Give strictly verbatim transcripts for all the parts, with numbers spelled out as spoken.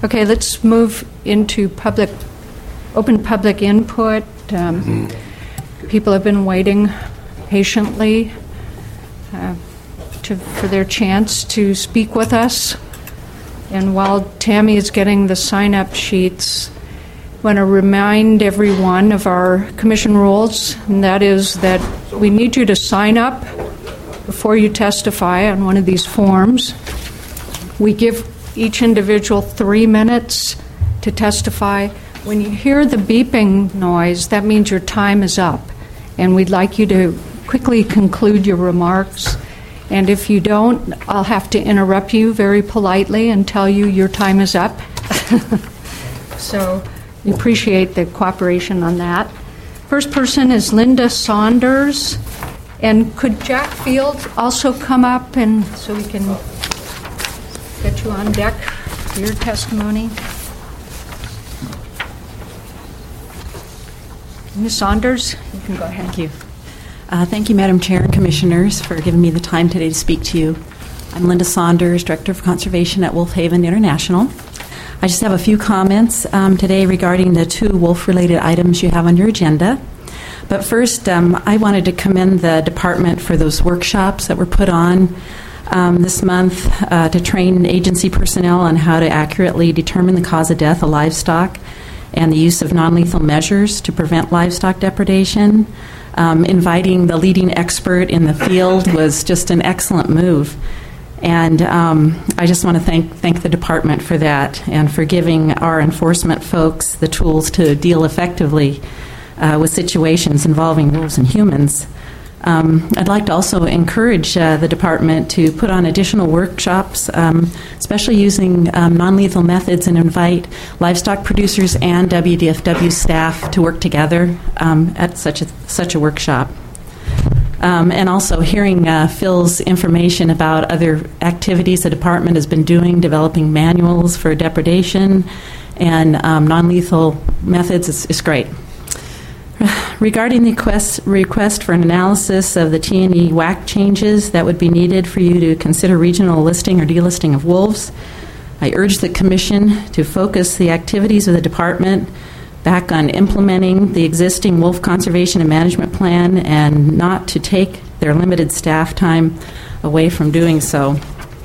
Okay, let's move into public, open public input. Um, people have been waiting patiently uh, to, for their chance to speak with us. And while Tammy is getting the sign-up sheets, I want to remind everyone of our commission rules, and that is that we need you to sign up before you testify on one of these forms. We give each individual three minutes to testify. When you hear the beeping noise, that means your time is up, and we'd like you to quickly conclude your remarks. And if you don't, I'll have to interrupt you very politely and tell you your time is up. So we appreciate the cooperation on that. First person is Linda Saunders. And could Jack Field also come up and so we can get you on deck for your testimony? Miz Saunders, you can go ahead. Thank you. Uh, thank you, Madam Chair and Commissioners, for giving me the time today to speak to you. I'm Linda Saunders, Director of Conservation at Wolf Haven International. I just have a few comments um, today regarding the two wolf-related items you have on your agenda. But first, um, I wanted to commend the department for those workshops that were put on um, this month uh, to train agency personnel on how to accurately determine the cause of death of livestock and the use of non-lethal measures to prevent livestock depredation. Um, inviting the leading expert in the field was just an excellent move. And um, I just want to thank thank the department for that and for giving our enforcement folks the tools to deal effectively uh, with situations involving wolves and humans. Um, I'd like to also encourage uh, the department to put on additional workshops, um, especially using um, non-lethal methods, and invite livestock producers and W D F W staff to work together um, at such a, such a workshop. Um, and also hearing uh, Phil's information about other activities the department has been doing, developing manuals for depredation and um, non-lethal methods is, is great. Regarding the request, request for an analysis of the T and E W A C changes that would be needed for you to consider regional listing or delisting of wolves, I urge the Commission to focus the activities of the Department back on implementing the existing wolf conservation and management plan and not to take their limited staff time away from doing so.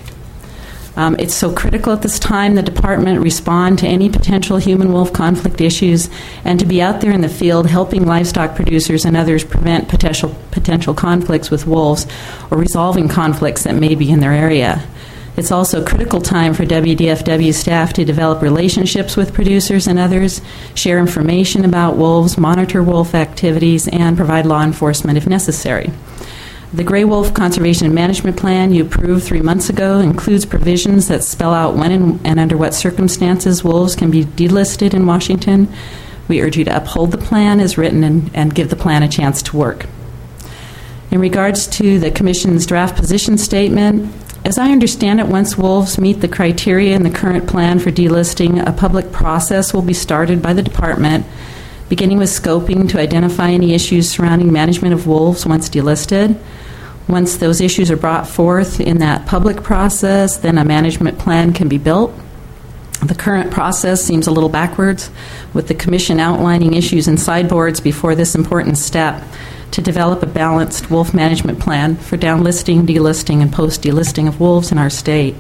Um, it's so critical at this time the Department respond to any potential human-wolf conflict issues and to be out there in the field helping livestock producers and others prevent potential, potential conflicts with wolves or resolving conflicts that may be in their area. It's also a critical time for W D F W staff to develop relationships with producers and others, share information about wolves, monitor wolf activities, and provide law enforcement if necessary. The Gray Wolf Conservation and Management Plan you approved three months ago includes provisions that spell out when and, and under what circumstances wolves can be delisted in Washington. We urge you to uphold the plan as written and, and give the plan a chance to work. In regards to the Commission's draft position statement, as I understand it, once wolves meet the criteria in the current plan for delisting, a public process will be started by the Department, beginning with scoping to identify any issues surrounding management of wolves once delisted. Once those issues are brought forth in that public process, then a management plan can be built. The current process seems a little backwards, with the Commission outlining issues in sideboards before this important step to develop a balanced wolf management plan for downlisting, delisting, and post-delisting of wolves in our state.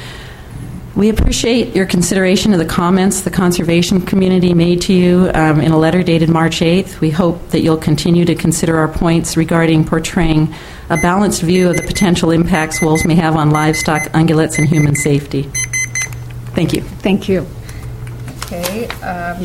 We appreciate your consideration of the comments the conservation community made to you um, in a letter dated March eighth. We hope that you'll continue to consider our points regarding portraying a balanced view of the potential impacts wolves may have on livestock, ungulates, and human safety. Thank you. Thank you. Okay. Um,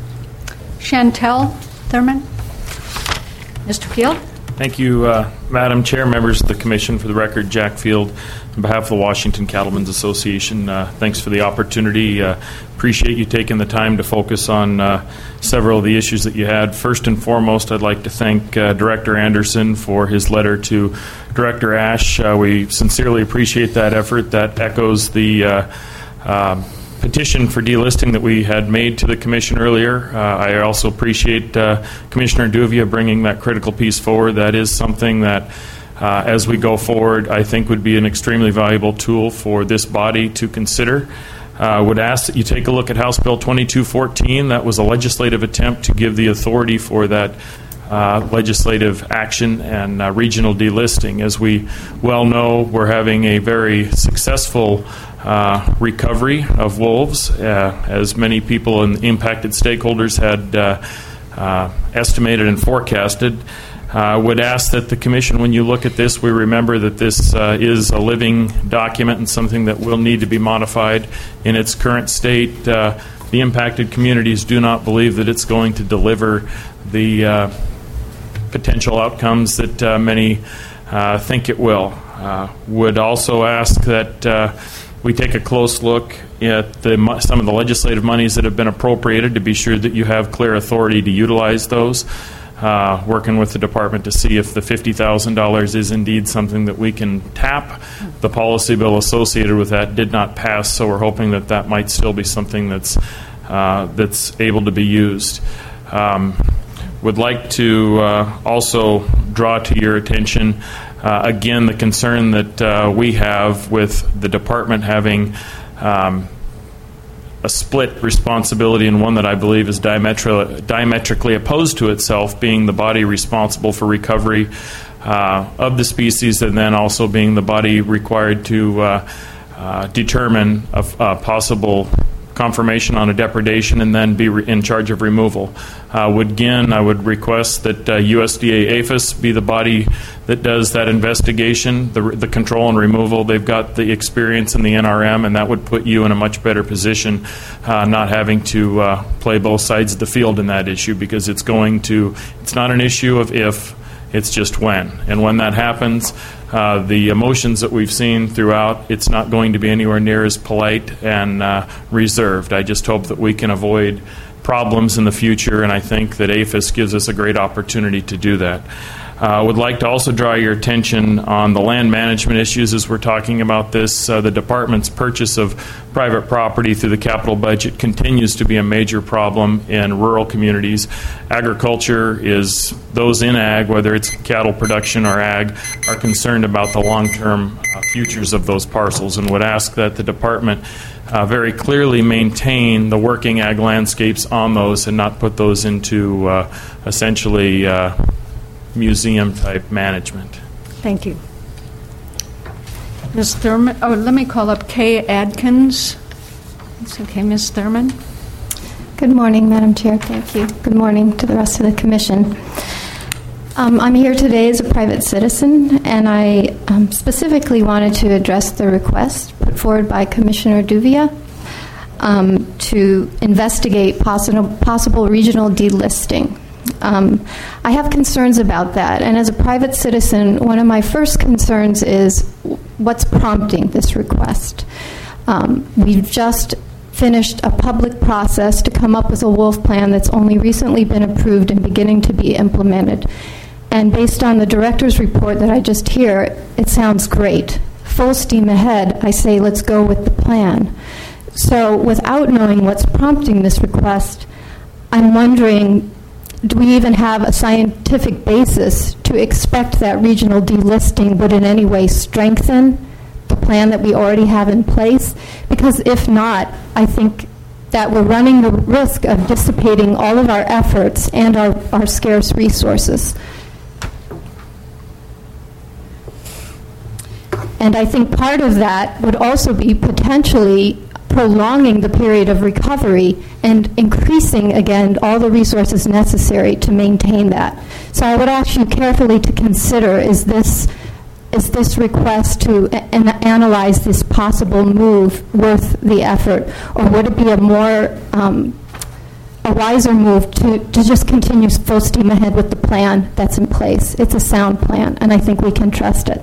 Chantel Thurman. Mister Field. Thank you, uh, Madam Chair, members of the Commission. For the record, Jack Field, on behalf of the Washington Cattlemen's Association. Uh, thanks for the opportunity. Uh, appreciate you taking the time to focus on uh, several of the issues that you had. First and foremost, I'd like to thank uh, Director Anderson for his letter to Director Ash. Uh, we sincerely appreciate that effort. That echoes the uh, uh, petition for delisting that we had made to the Commission earlier. Uh, I also appreciate uh, Commissioner Duvia bringing that critical piece forward. That is something that, uh, as we go forward, I think would be an extremely valuable tool for this body to consider. Uh, would ask that you take a look at House Bill twenty-two fourteen. That was a legislative attempt to give the authority for that uh, legislative action and uh, regional delisting. As we well know, we're having a very successful uh, recovery of wolves, uh, as many people and impacted stakeholders had uh, uh, estimated and forecasted. I uh, would ask that the Commission, when you look at this, we remember that this uh, is a living document and something that will need to be modified in its current state. Uh, the impacted communities do not believe that it's going to deliver the uh, potential outcomes that uh, many uh, think it will. Uh, would also ask that uh, we take a close look at the, some of the legislative monies that have been appropriated to be sure that you have clear authority to utilize those. Uh, working with the department to see if the fifty thousand dollars is indeed something that we can tap. The policy bill associated with that did not pass, so we're hoping that that might still be something that's uh, that's able to be used. Um, would like to uh, also draw to your attention uh, again the concern that uh, we have with the department having um, a split responsibility, and one that I believe is diametri- diametrically opposed to itself, being the body responsible for recovery uh, of the species, and then also being the body required to uh, uh, determine a, a possible confirmation on a depredation and then be re- in charge of removal. Uh, would again, I would request that uh, U S D A APHIS be the body that does that investigation, the, the control and removal. They've got the experience in the N R M, and that would put you in a much better position, uh, not having to uh, play both sides of the field in that issue, because it's going to, it's not an issue of if, it's just when. And when that happens, uh, the emotions that we've seen throughout, it's not going to be anywhere near as polite and uh, reserved. I just hope that we can avoid problems in the future, and I think that APHIS gives us a great opportunity to do that. I uh, would like to also draw your attention on the land management issues as we're talking about this. Uh, the department's purchase of private property through the capital budget continues to be a major problem in rural communities. Agriculture is, those in ag, whether it's cattle production or ag, are concerned about the long-term uh, futures of those parcels, and would ask that the department Uh, very clearly maintain the working ag landscapes on those and not put those into uh, essentially uh, museum-type management. Thank you. Miz Thurman, oh, let me call up Kay Adkins. It's okay, Miz Thurman. Good morning, Madam Chair. Thank you. Good morning to the rest of the Commission. Um, I'm here today as a private citizen, and I um, specifically wanted to address the request put forward by Commissioner Duvia um, to investigate possible, possible regional delisting. Um, I have concerns about that, and as a private citizen, one of my first concerns is what's prompting this request. Um, we've just finished a public process to come up with a wolf plan that's only recently been approved and beginning to be implemented. And based on the director's report that I just hear, it sounds great. Full steam ahead, I say let's go with the plan. So without knowing what's prompting this request, I'm wondering, do we even have a scientific basis to expect that regional delisting would in any way strengthen the plan that we already have in place? Because if not, I think that we're running the risk of dissipating all of our efforts and our, our scarce resources. And I think part of that would also be potentially prolonging the period of recovery and increasing, again, all the resources necessary to maintain that. So I would ask you carefully to consider, is this is this request to a- an analyze this possible move worth the effort, or would it be a more um, a wiser move to, to just continue full steam ahead with the plan that's in place? It's a sound plan, and I think we can trust it.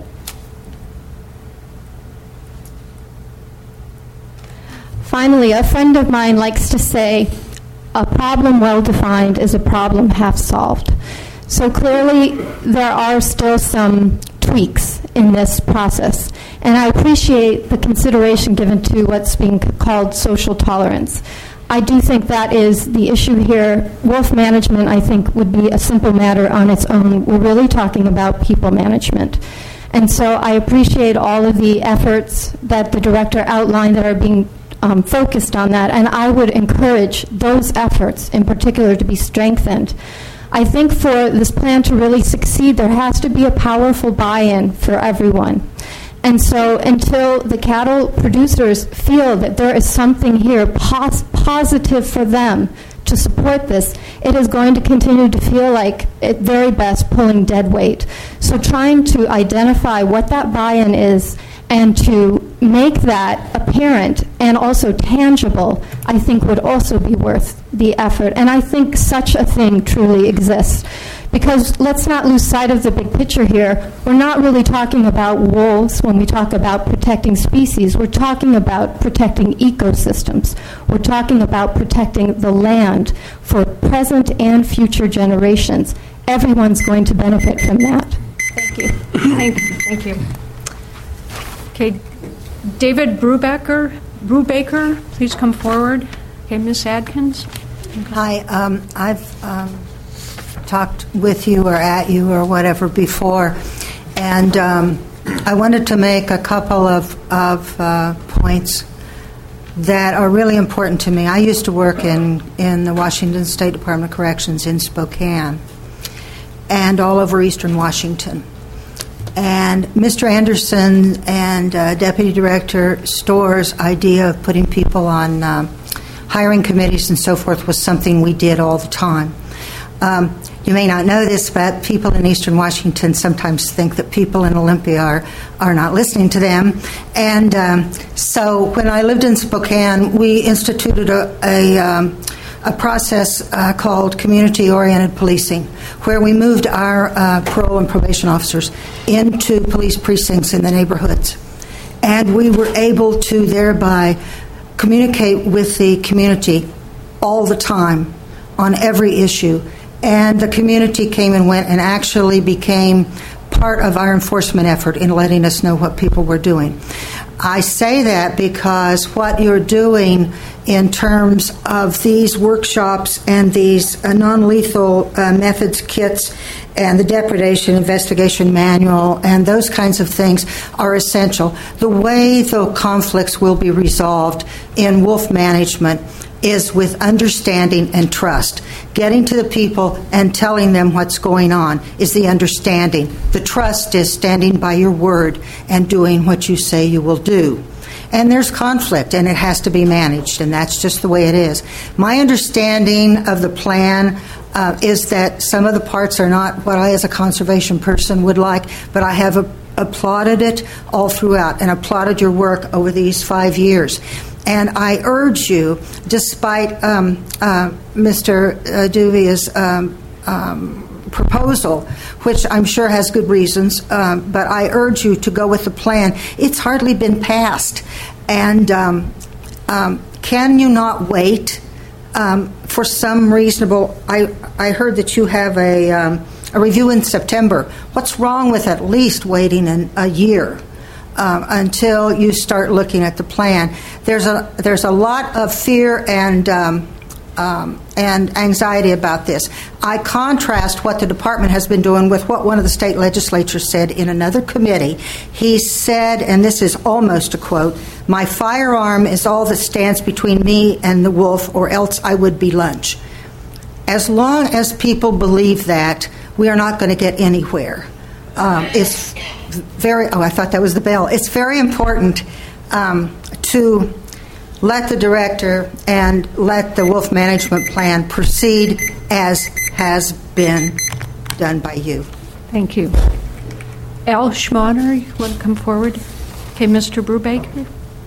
Finally, a friend of mine likes to say, a problem well defined is a problem half solved. So clearly, there are still some tweaks in this process, and I appreciate the consideration given to what's being called social tolerance. I do think that is the issue here. Wolf management, I think, would be a simple matter on its own. We're really talking about people management. And so I appreciate all of the efforts that the director outlined that are being um, focused on that, and I would encourage those efforts in particular to be strengthened. I think for this plan to really succeed, there has to be a powerful buy-in for everyone. And so until the cattle producers feel that there is something here pos- positive for them to support this, it is going to continue to feel like, at very best, pulling dead weight. So trying to identify what that buy-in is and to make that apparent and also tangible, I think would also be worth the effort. And I think such a thing truly exists. Because let's not lose sight of the big picture here. We're not really talking about wolves when we talk about protecting species. We're talking about protecting ecosystems. We're talking about protecting the land for present and future generations. Everyone's going to benefit from that. Thank you. Thank you. Thank you. Okay, David Brubaker, Brubaker, please come forward. Okay, Miz Adkins. Hi, um, I've um, talked with you or at you or whatever before, and um, I wanted to make a couple of, of uh, points that are really important to me. I used to work in, in the Washington State Department of Corrections in Spokane and all over eastern Washington. And Mister Anderson and uh, Deputy Director Storr's idea of putting people on um, hiring committees and so forth was something we did all the time. Um, you may not know this, but people in eastern Washington sometimes think that people in Olympia are, are not listening to them. And um, so when I lived in Spokane, we instituted a, a um, a process uh, called community-oriented policing, where we moved our uh, parole and probation officers into police precincts in the neighborhoods. And we were able to thereby communicate with the community all the time on every issue. And the community came and went and actually became part of our enforcement effort in letting us know what people were doing. I say that because what you're doing in terms of these workshops and these uh, non-lethal uh, methods kits and the depredation investigation manual and those kinds of things are essential. The way the conflicts will be resolved in wolf management is with understanding and trust. Getting to the people and telling them what's going on is the understanding. The trust is standing by your word and doing what you say you will do. And there's conflict, and it has to be managed, and that's just the way it is. My understanding of the plan uh, is that some of the parts are not what I, as a conservation person, would like, but I have a, applauded it all throughout and applauded your work over these five years. And I urge you, despite um, uh, Mister Duvia's um, um, proposal, which I'm sure has good reasons, um, but I urge you to go with the plan. It's hardly been passed. And um, um, can you not wait um, for some reasonable... I, I heard that you have a, um, a review in September. What's wrong with at least waiting an, a year? Um, until you start looking at the plan. There's a there's a lot of fear and um, um, and anxiety about this. I contrast what the department has been doing with what one of the state legislatures said in another committee. He said, and this is almost a quote, "My firearm is all that stands between me and the wolf, or else I would be lunch." As long as people believe that, we are not going to get anywhere. Um, it's very, oh, I thought that was the bell. It's very important um, to let the director and let the wolf management plan proceed as has been done by you. Thank you. Al Schmoner, you want to come forward? Okay, Mister Brubaker.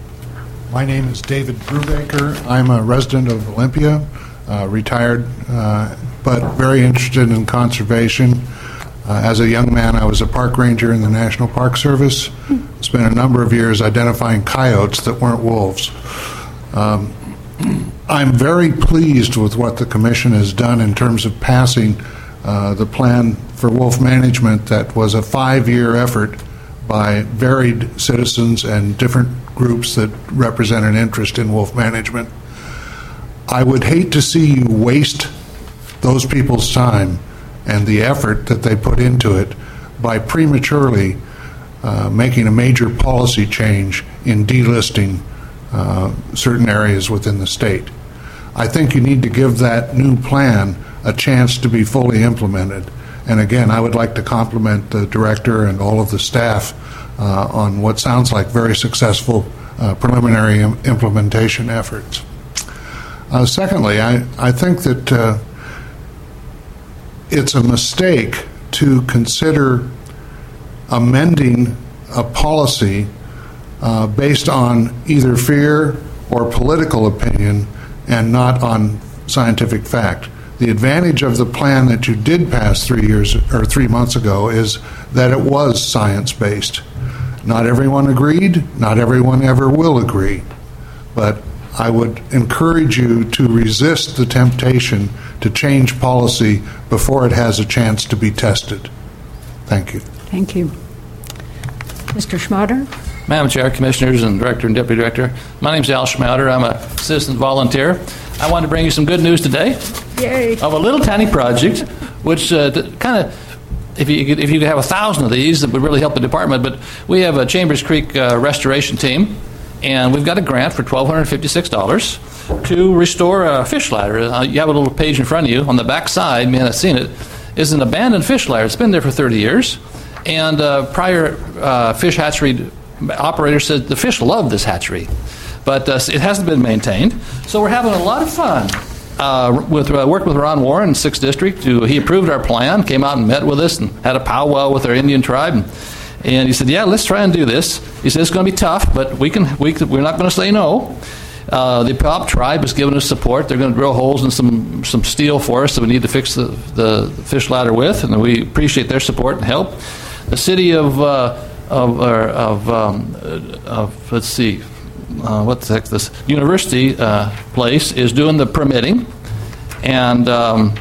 My name is David Brubaker. I'm a resident of Olympia, uh, retired, uh, but very interested in conservation. Uh, as a young man, I was a park ranger in the National Park Service. Spent a number of years identifying coyotes that weren't wolves. Um, I'm very pleased with what the Commission has done in terms of passing uh, the plan for wolf management that was a five-year effort by varied citizens and different groups that represent an interest in wolf management. I would hate to see you waste those people's time and the effort that they put into it by prematurely uh, making a major policy change in delisting uh, certain areas within the state. I think you need to give that new plan a chance to be fully implemented. And again, I would like to compliment the director and all of the staff uh, on what sounds like very successful uh, preliminary im- implementation efforts. Uh, secondly, I, I think that uh, it's a mistake to consider amending a policy uh, based on either fear or political opinion and not on scientific fact. The advantage of the plan that you did pass three years or three months ago is that it was science-based. Not everyone agreed, not everyone ever will agree, but I would encourage you to resist the temptation to change policy before it has a chance to be tested. Thank you. Thank you. Mister Schmatter? Madam Chair, Commissioners, and Director and Deputy Director, my name is Al Schmatter. I'm a citizen volunteer. I wanted to bring you some good news today. Yay. Of a little tiny project, which uh, kind of, if you could, if you could have a thousand of these, that would really help the department. But we have a Chambers Creek uh, restoration team, and we've got a grant for one thousand two hundred fifty-six dollars to restore a fish ladder. Uh, you have a little page in front of you. On the back side, man, I've seen it, is an abandoned fish ladder. It's been there for thirty years, and uh, prior uh, fish hatchery operator said the fish love this hatchery, but uh, it hasn't been maintained. So we're having a lot of fun. Uh, with uh, worked with Ron Warren, sixth District. To, he approved our plan, came out and met with us, and had a powwow with our Indian tribe. And, and he said, "Yeah, let's try and do this." He said, "It's going to be tough, but we can. We, we're not going to say no." Uh, the Pop tribe has given us support. They're going to drill holes in some some steel for us that we need to fix the, the fish ladder with, and we appreciate their support and help. The city of uh, of, uh, of, um, of let's see. Uh, what the heck this university uh, place is doing the permitting, and um,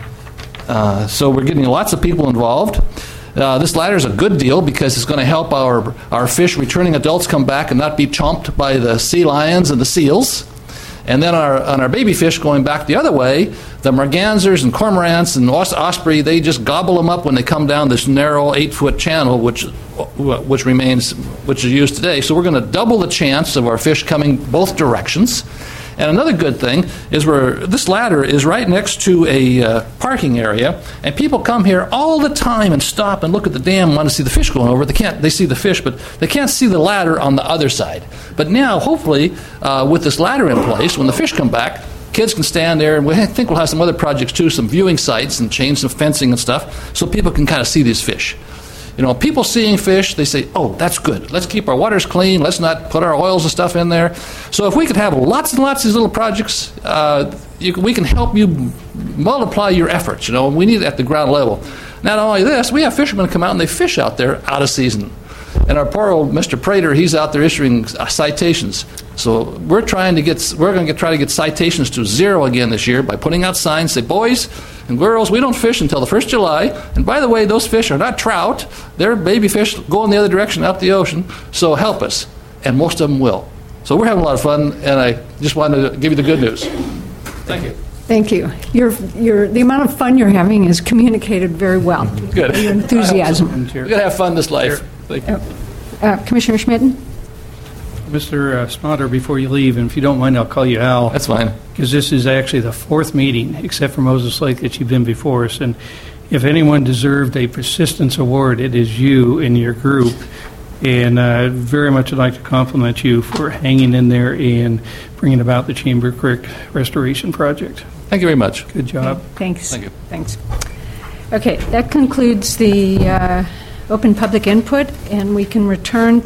uh, so we're getting lots of people involved. Uh, this ladder is a good deal because it's going to help our our fish returning adults come back and not be chomped by the sea lions and the seals. And then our, on our baby fish going back the other way, the mergansers and cormorants and os- osprey, they just gobble them up when they come down this narrow eight-foot channel, which which remains, which is used today. So we're going to double the chance of our fish coming both directions. And another good thing is we're, this ladder is right next to a uh, parking area, and people come here all the time and stop and look at the dam and want to see the fish going over. They can't. They see the fish, but they can't see the ladder on the other side. But now, hopefully, uh, with this ladder in place, when the fish come back, kids can stand there, and we think we'll have some other projects too, some viewing sites and change some fencing and stuff, so people can kind of see these fish. You know, people seeing fish, they say, "Oh, that's good. Let's keep our waters clean. Let's not put our oils and stuff in there." So if we could have lots and lots of these little projects, uh, you, we can help you multiply your efforts. You know, we need it at the ground level. Not only this, we have fishermen come out and they fish out there out of season. And our poor old Mister Prater, he's out there issuing uh, citations. So we're trying to get, we're going to try to get citations to zero again this year by putting out signs, say, "Boys and girls, we don't fish until the first of July. And by the way, those fish are not trout. They're baby fish going the other direction out the ocean. So help us." And most of them will. So we're having a lot of fun, and I just wanted to give you the good news. Thank you. Thank you. Your, your, the amount of fun you're having is communicated very well. Good. Your enthusiasm. We're going to have fun this life. Thank you. Uh, Commissioner Schmitten? Mister Uh, Smotter, before you leave, and if you don't mind, I'll call you Al. That's fine. Because this is actually the fourth meeting, except for Moses Lake, that you've been before us. And if anyone deserved a persistence award, it is you and your group. And uh, very much would like to compliment you for hanging in there and bringing about the Chamber Creek Restoration Project. Thank you very much. Good job. Thanks. Thank you. Thanks. Okay, that concludes the uh, open public input, and we can return